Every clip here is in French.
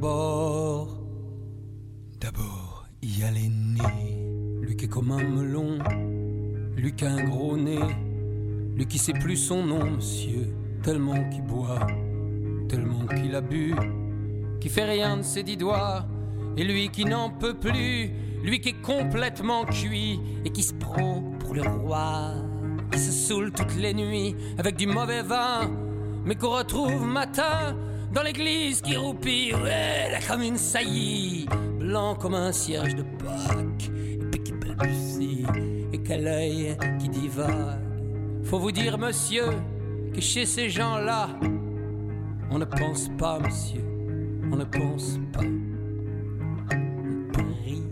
d'abord, il y a l'aîné, lui qui est comme un melon, lui qui a un gros nez, lui qui sait plus son nom, monsieur, tellement qu'il boit, tellement qu'il a bu, qui fait rien de ses 10 doigts, et lui qui n'en peut plus, lui qui est complètement cuit, et qui se prend pour le roi, qui se saoule toutes les nuits avec du mauvais vin, mais qu'on retrouve matin dans l'église qui roupille, ouais, là comme une saillie, blanc comme un cierge de Pâques, et puis qui balbutie, et quel œil qui divague. Faut vous dire, monsieur, que chez ces gens-là, on ne pense pas, monsieur, on ne pense pas. On prie.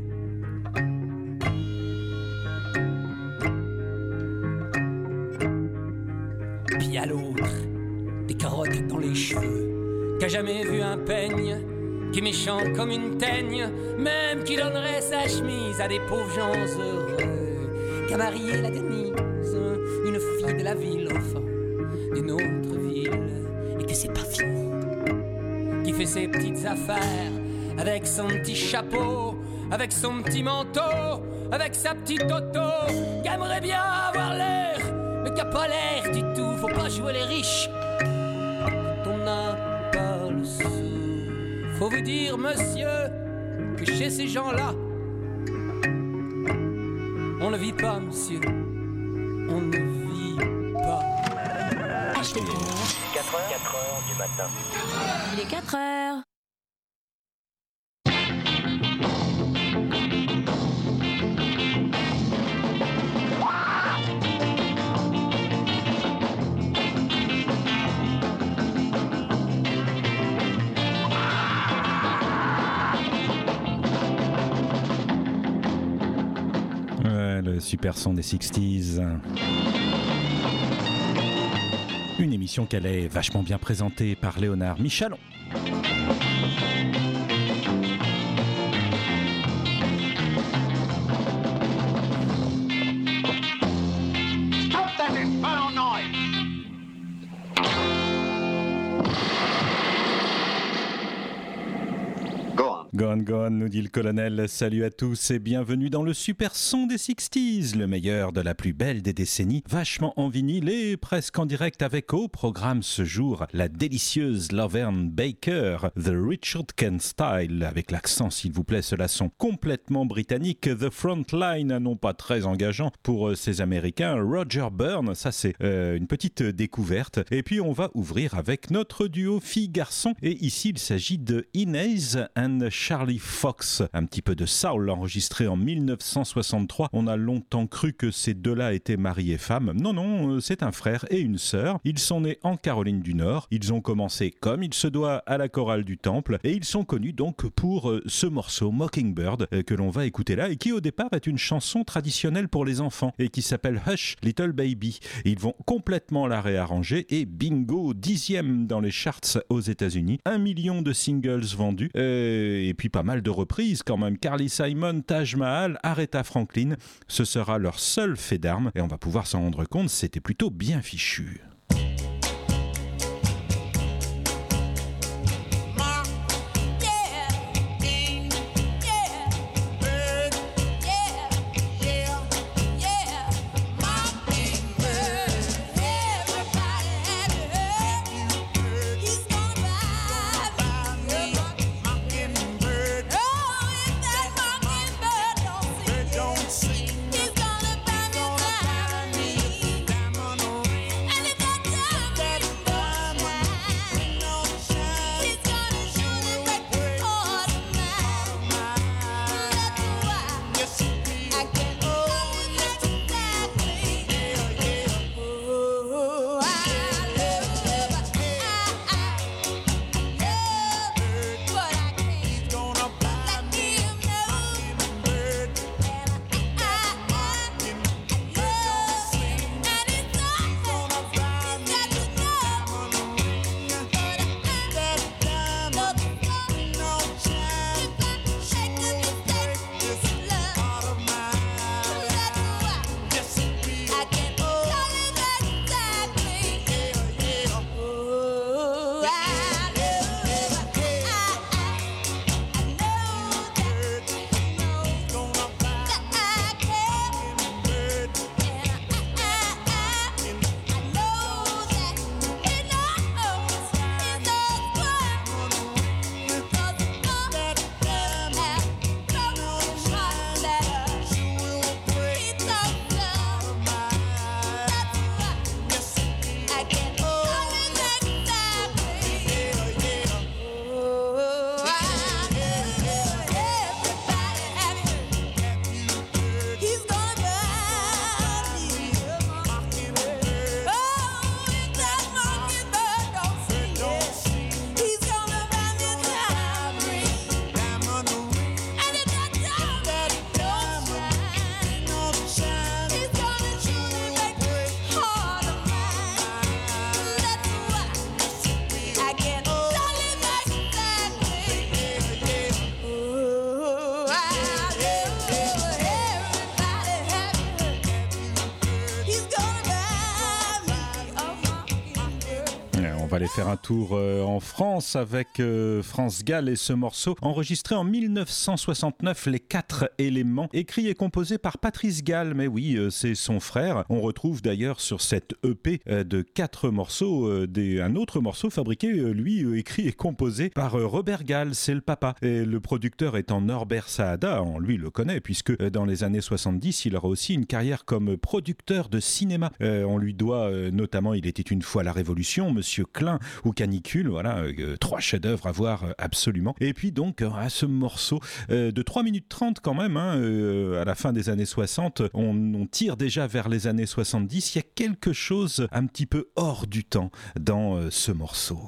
Puis à l'autre, des carottes dans les cheveux, qui a jamais vu un peigne, qui est méchant comme une teigne, même qui donnerait sa chemise à des pauvres gens heureux, qui a marié la Denise, une fille de la ville, enfin, d'une autre ville, et que c'est pas fini, qui fait ses petites affaires, avec son petit chapeau, avec son petit manteau, avec sa petite auto, qui aimerait bien avoir l'air, mais qui a pas l'air du tout, faut pas jouer les riches, quand on n'a pas le sou. Faut vous dire, monsieur, que chez ces gens-là, on ne vit pas, monsieur. On ne vit pas. Achetez 4 heures du matin. Il est 4 heures. Le super son des 60s. Une émission qu'elle est vachement bien présentée par Léonard Michalon. Gone, nous dit le colonel. Salut à tous et bienvenue dans le super son des 60s, le meilleur de la plus belle des décennies, vachement en vinyle et presque en direct avec au programme ce jour la délicieuse Laverne Baker, The Richard Kent Style, avec l'accent s'il vous plaît, cela son complètement britannique, The Frontline, non pas très engageant pour ces Américains, Roger Byrne, ça c'est une petite découverte, et puis on va ouvrir avec notre duo fille-garçon, et ici il s'agit de Inez and Charlie Fox, un petit peu de soul enregistré en 1963. On a longtemps cru que ces deux-là étaient mari et femme. Non, c'est un frère et une sœur. Ils sont nés en Caroline du Nord. Ils ont commencé comme il se doit à la chorale du Temple et ils sont connus donc pour ce morceau Mockingbird que l'on va écouter là et qui au départ est une chanson traditionnelle pour les enfants et qui s'appelle Hush Little Baby. Ils vont complètement la réarranger et bingo, 10e dans les charts aux États-Unis, 1 million de singles vendus et puis pas mal de reprises quand même. Carly Simon, Taj Mahal, Aretha Franklin, ce sera leur seul fait d'armes et on va pouvoir s'en rendre compte, c'était plutôt bien fichu. He's gonna buy me. va aller faire un tour en France avec France Gall et ce morceau enregistré en 1969, Les 4 éléments, écrit et composé par Patrice Gall. Mais oui, c'est son frère. On retrouve d'ailleurs sur cette EP de 4 morceaux un autre morceau fabriqué, lui, écrit et composé par Robert Gall, c'est le papa. Et le producteur étant Norbert Saada, on lui le connaît puisque dans les années 70, il aura aussi une carrière comme producteur de cinéma. On lui doit notamment Il était une fois la Révolution, Monsieur Klein ou Canicule, voilà, 3 chefs-d'œuvre à voir absolument. Et puis donc à ce morceau de 3 minutes 30 quand même, à la fin des années 60, on tire déjà vers les années 70. Il y a quelque chose un petit peu hors du temps dans ce morceau.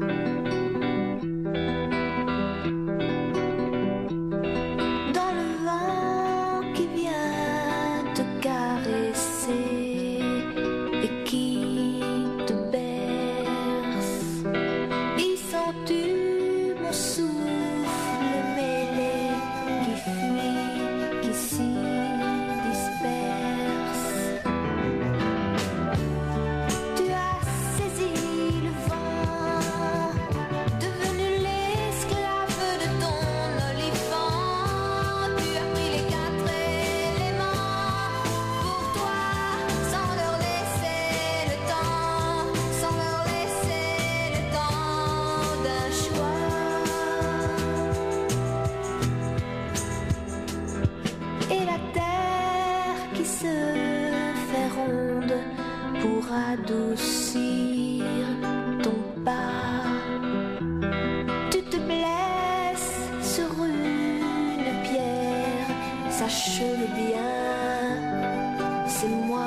Adoucir ton pas, tu te blesses sur une pierre, sache-le bien, c'est moi.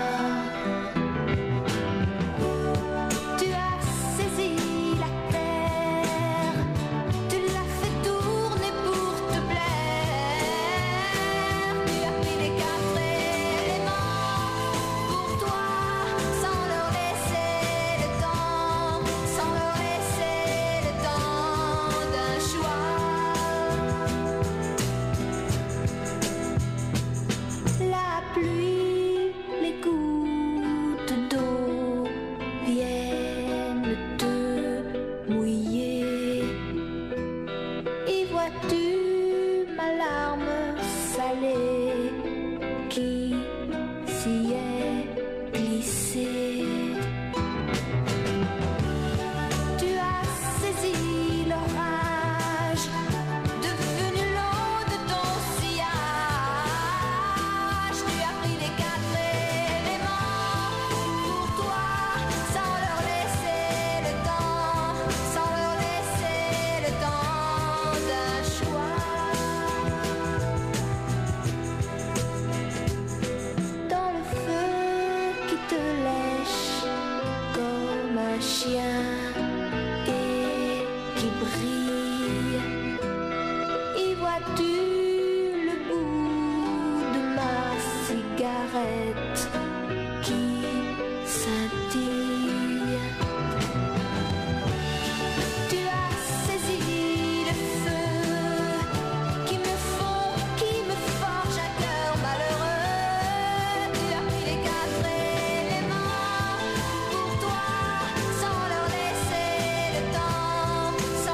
Tu as saisi la terre, tu l'as fait tourner pour te plaire, tu as pris les 4 éléments pour toi. Sans leur laisser le temps d'un choix. La pluie, les gouttes d'eau viennent te mouiller. Y vois-tu ma larme salée qui s'y est glissée? Tu as saisi l'orage, devenu l'eau de ton sillage. Tu as pris les 4 éléments pour toi, sans leur laisser le temps, d'un choix. Dans le feu qui te lèche comme un chien et qui brille, y vois-tu le bout de ma cigarette qui scintille? Tu as saisi le feu qui me forge un cœur malheureux. Tu as pris les 4 éléments pour toi, sans leur laisser le temps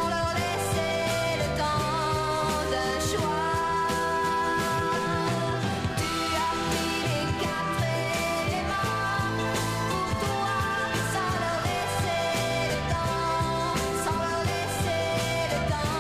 d'un choix. Tu as pris les 4 éléments pour toi, sans leur laisser le temps d'un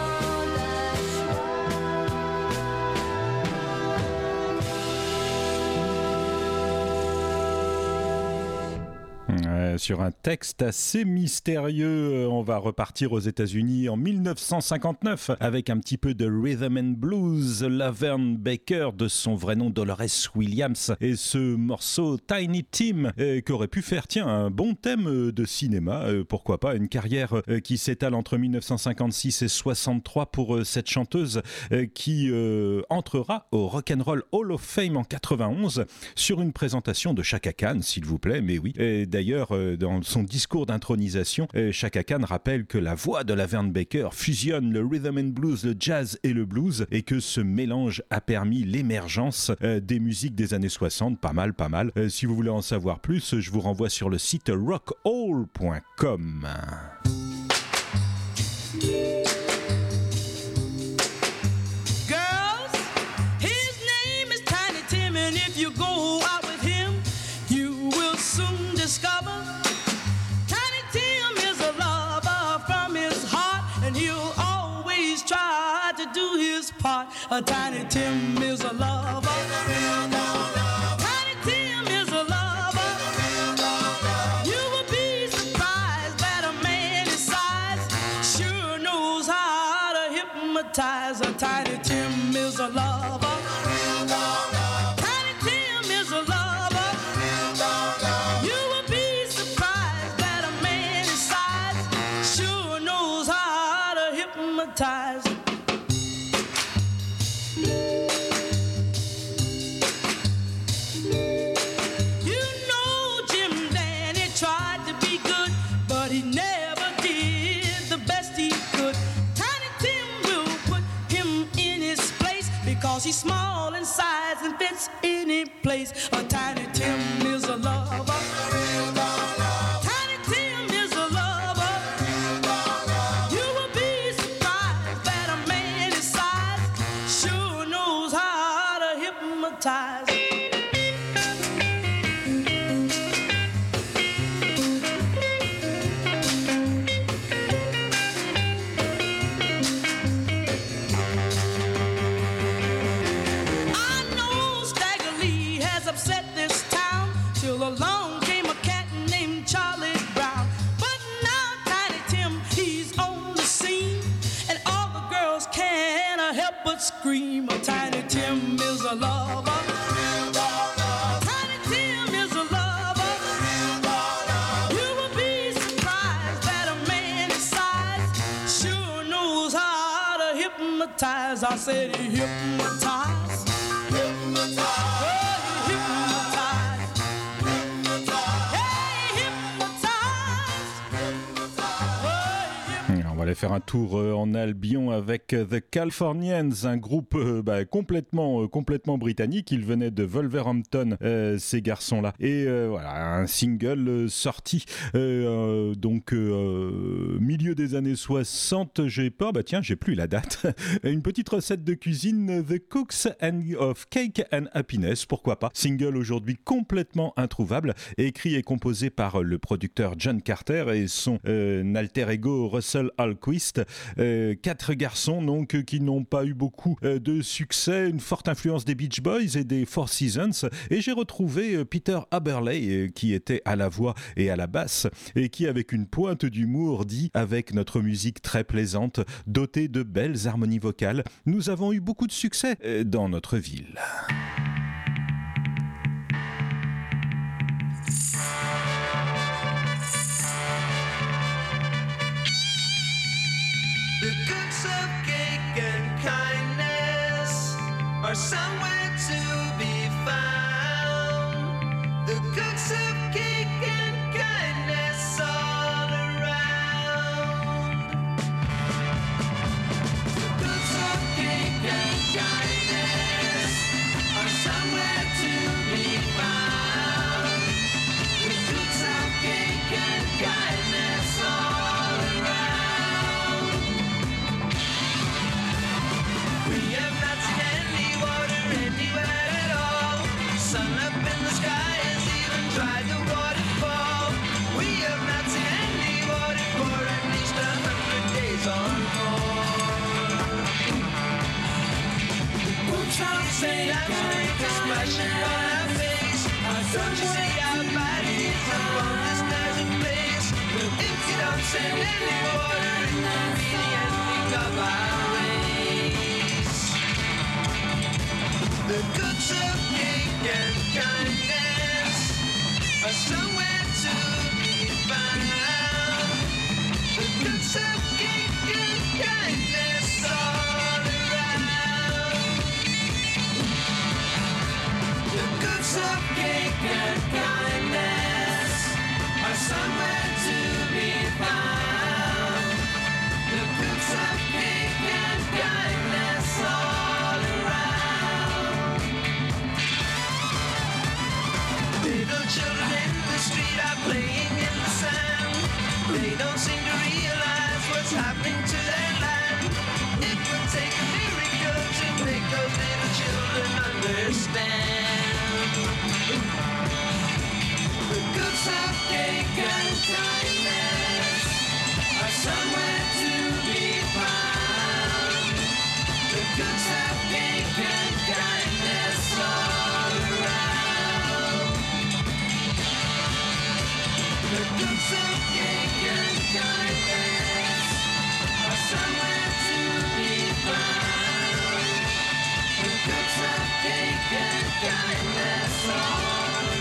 Sur un texte assez mystérieux, on va repartir aux États-Unis en 1959 avec un petit peu de rhythm and blues. Laverne Baker, de son vrai nom Dolores Williams, et ce morceau Tiny Tim qui aurait pu faire un bon thème de cinéma, pourquoi pas, une carrière qui s'étale entre 1956 et 63 pour cette chanteuse qui entrera au Rock'n'Roll Hall of Fame en 91 sur une présentation de Chaka Khan, s'il vous plaît. Mais oui, et d'ailleurs d'ailleurs, dans son discours d'intronisation, Chaka Khan rappelle que la voix de Laverne Baker fusionne le rhythm and blues, le jazz et le blues, et que ce mélange a permis l'émergence des musiques des années 60. Pas mal. Si vous voulez en savoir plus, je vous renvoie sur le site rockall.com. Tiny Tim is a lover. Tiny Tim is a lover. You will be surprised that a man his size sure knows how to hypnotize. Tiny Tim is a lover. Tiny Tim is a lover. You will be surprised that a man his size sure knows how to hypnotize. He's small in size and fits any place. A Tiny Tim is a lover. Tiny Tim is a lover. You will be surprised that a man his size sure knows how to hypnotize. Along came a cat named Charlie Brown. But now Tiny Tim, he's on the scene, and all the girls can't help but scream. Tiny Tim is a lover. Tiny Tim is a lover. You will be surprised that a man his size sure knows how to hypnotize. I said he hypnotized. Hypnotize. On va aller faire un tour en Albion avec The Californians, un groupe complètement britannique. Ils venaient de Wolverhampton, ces garçons-là. Et voilà, un single sorti milieu des années 60. J'ai plus la date. Une petite recette de cuisine, The Cooks of Cake and Happiness, pourquoi pas. Single aujourd'hui complètement introuvable, écrit et composé par le producteur John Carter et son alter ego Russell Alquist. 4 garçons donc qui n'ont pas eu beaucoup de succès, une forte influence des Beach Boys et des Four Seasons, et j'ai retrouvé Peter Haberley qui était à la voix et à la basse et qui, avec une pointe d'humour, dit: avec notre musique très plaisante, dotée de belles harmonies vocales, nous avons eu beaucoup de succès dans notre ville. Are somewhere to be found. The cooks of cake and kindness all around. The cooks of cake and kindness are somewhere to be found. The cooks of cake and kindness all around. We have not seen anywhere at all. Sun up in the sky has even tried the waterfall. We have not seen any water for at least 100 days or more. Won't you say that make a splashing on our face? Don't you see our bodies upon this desert place? If you don't send any water, it will be the ending of our race. The cooks of cake and kindness are somewhere to be found. The cooks of cake and kindness all around. The cooks of cake and kindness are don't seem to realize what's happening to their land. It would take a miracle to make those little children understand. The good soft cake and kindness are somewhere to be found. The good soft cake and kindness all around. The good soft cake and kindness are somewhere to be found. The good soft cake and kindness all around.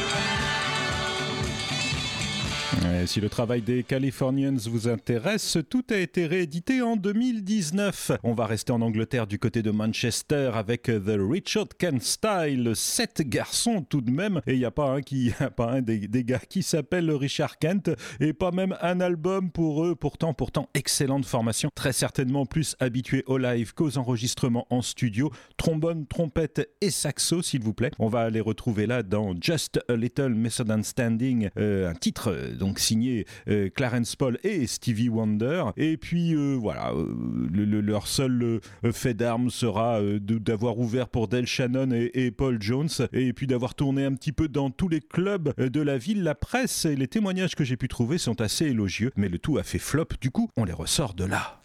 Si le travail des Californians vous intéresse, tout a été réédité en 2019. On va rester en Angleterre du côté de Manchester avec The Richard Kent Style. 7 garçons tout de même, et il n'y a pas un des gars qui s'appelle Richard Kent, et pas même un album pour eux. Pourtant, excellente formation, très certainement plus habitués au live qu'aux enregistrements en studio. Trombone, trompette et saxo, s'il vous plaît. On va les retrouver là dans Just a Little Misunderstanding, un titre donc signé Clarence Paul et Stevie Wonder. Et puis voilà, leur seul fait d'armes sera d'avoir ouvert pour Del Shannon et Paul Jones, et puis d'avoir tourné un petit peu dans tous les clubs de la ville. La presse et les témoignages que j'ai pu trouver sont assez élogieux, mais le tout a fait flop. Du coup, on les ressort de là.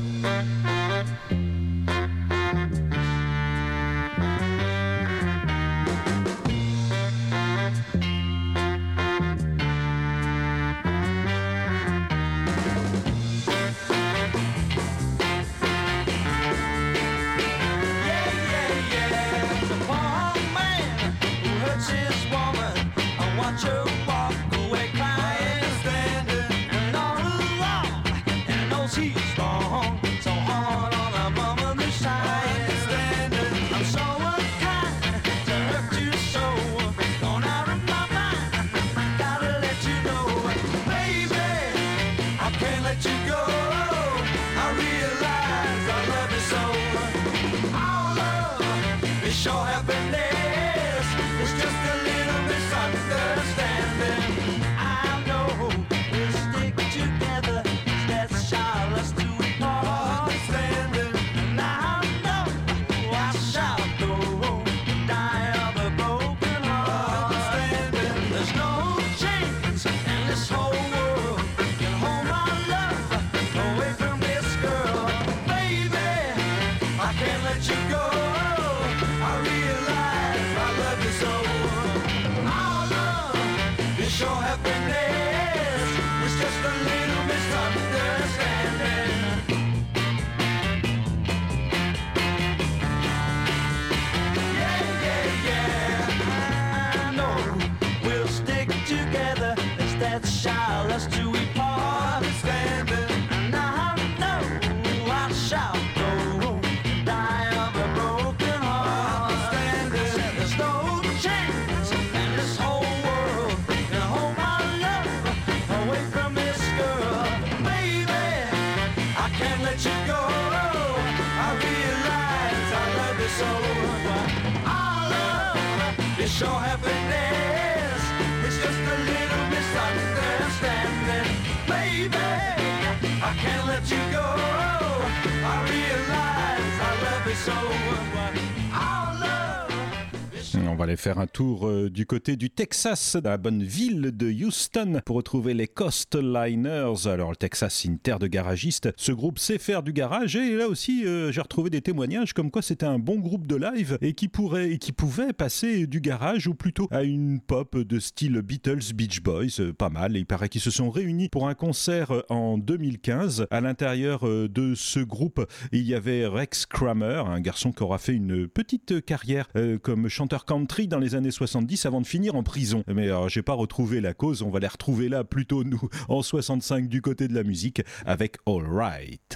On va aller faire un tour du côté du Texas, dans la bonne ville de Houston, pour retrouver les Coastliners. Alors le Texas, c'est une terre de garagistes. Ce groupe sait faire du garage, et là aussi j'ai retrouvé des témoignages comme quoi c'était un bon groupe de live et qui pouvait passer du garage ou plutôt à une pop de style Beatles, Beach Boys, pas mal. Et il paraît qu'ils se sont réunis pour un concert en 2015. À l'intérieur de ce groupe, il y avait Rex Kramer, un garçon qui aura fait une petite carrière comme chanteur country dans les années 70 avant de finir en prison. Mais alors, j'ai pas retrouvé la cause, on va les retrouver là plutôt nous en 65 du côté de la musique avec All Right.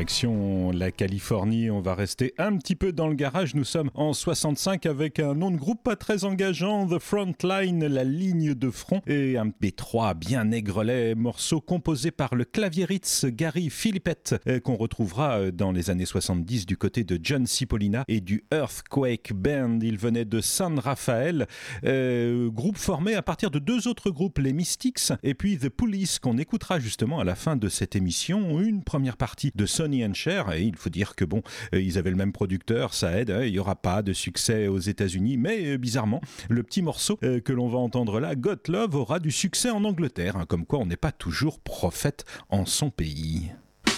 Direction la Californie, on va rester un petit peu dans le garage. Nous sommes en 65 avec un nom de groupe pas très engageant, The Frontline, la ligne de front, et un B3 bien aigrelet, morceau composé par le claviériste Gary Philippette, qu'on retrouvera dans les années 70 du côté de John Cipollina et du Earthquake Band. Il venait de San Rafael, groupe formé à partir de deux autres groupes, les Mystics et puis The Police, qu'on écoutera justement à la fin de cette émission. Une première partie de Sonny and Cher, et il faut dire que bon, ils avaient le même producteur, ça aide, il n'y aura pas de succès aux États-Unis, mais bizarrement, le petit morceau que l'on va entendre là, Got Love, aura du succès en Angleterre, comme quoi on n'est pas toujours prophète en son pays.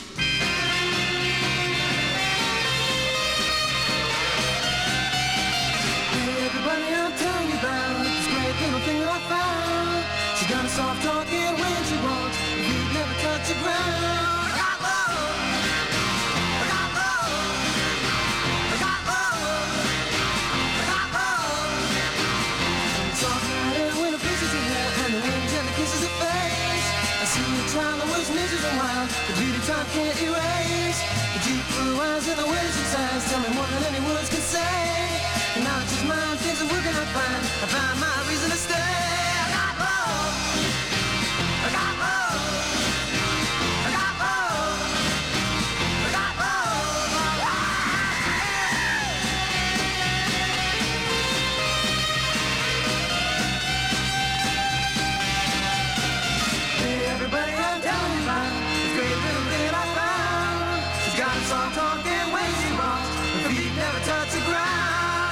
Soft talking when she wants, you never touch the ground. I got love, I got love, I got love, I got love. Soft night when the kisses in hair and the wind and the kisses of face. I see you trying to waste measures a while, the beauty time can't erase. The deep blue eyes and the way she sighs tell me more than any words can say. And now it's just mine, things are working out fine. I find my reason to stay. I got love, I got love, I got love, hey, everybody I'm telling you about this great little thing I found. She's got a soft talking way she walks, her feet never touch the ground.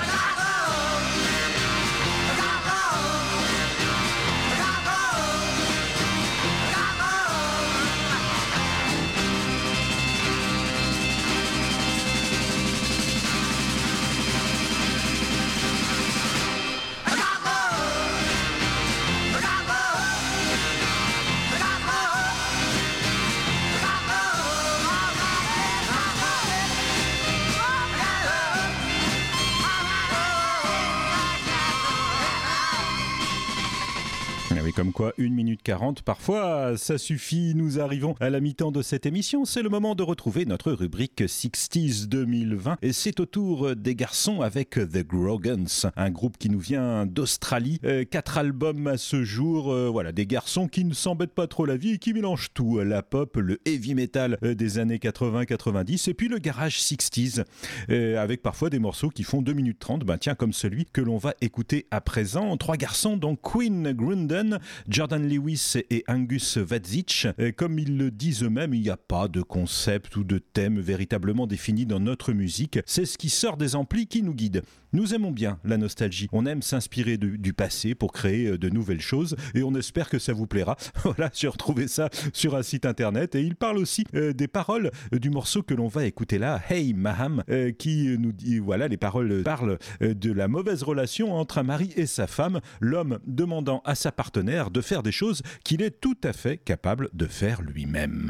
Comme quoi, 1 minute 40, parfois, ça suffit. Nous arrivons à la mi-temps de cette émission. C'est le moment de retrouver notre rubrique 60s 2020. Et c'est au tour des garçons avec The Grogans, un groupe qui nous vient d'Australie. 4 albums à ce jour. Voilà, des garçons qui ne s'embêtent pas trop la vie et qui mélangent tout. La pop, le heavy metal des années 80-90 et puis le garage 60s. Avec parfois des morceaux qui font 2 minutes 30. Ben tiens, comme celui que l'on va écouter à présent. 3 garçons, dont Quinn Grunden, Jordan Lewis et Angus Vadzich. Comme ils le disent eux-mêmes, il n'y a pas de concept ou de thème véritablement défini dans notre musique. C'est ce qui sort des amplis qui nous guide. Nous aimons bien la nostalgie. On aime s'inspirer du passé pour créer de nouvelles choses et on espère que ça vous plaira. Voilà, j'ai retrouvé ça sur un site internet et il parle aussi des paroles du morceau que l'on va écouter là, Hey Maham, qui nous dit, voilà, les paroles parlent de la mauvaise relation entre un mari et sa femme, l'homme demandant à sa partenaire de faire des choses qu'il est tout à fait capable de faire lui-même.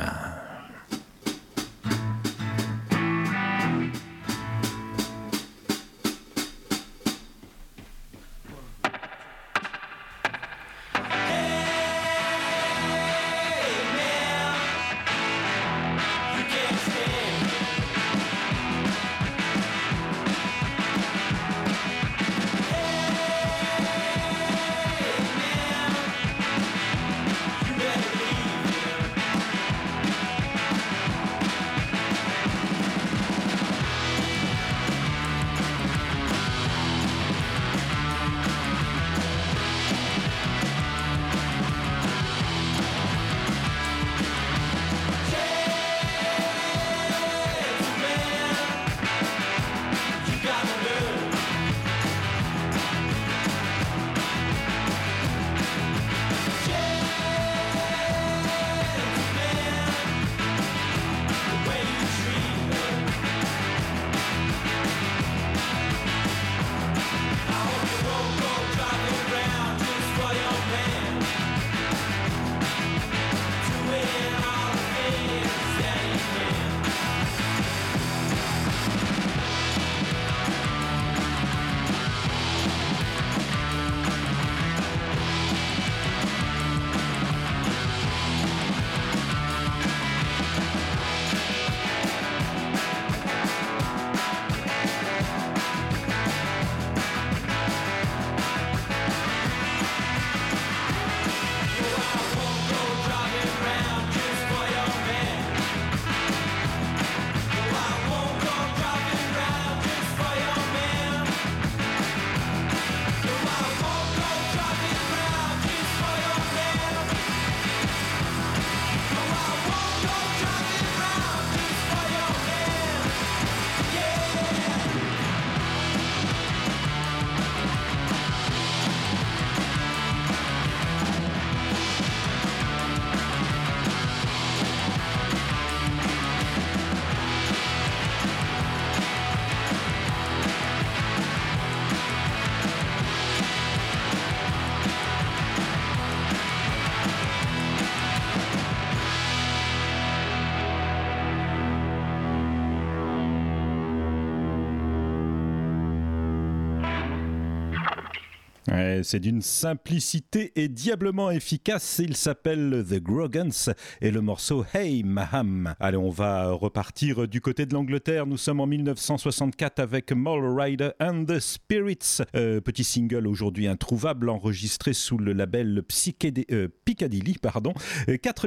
Ouais, c'est d'une simplicité et diablement efficace. Il s'appelle The Grogans et le morceau Hey Maham. Allez, on va repartir du côté de l'Angleterre. Nous sommes en 1964 avec Moll Rider and the Spirits. Petit single aujourd'hui introuvable, enregistré sous le label Piccadilly. 4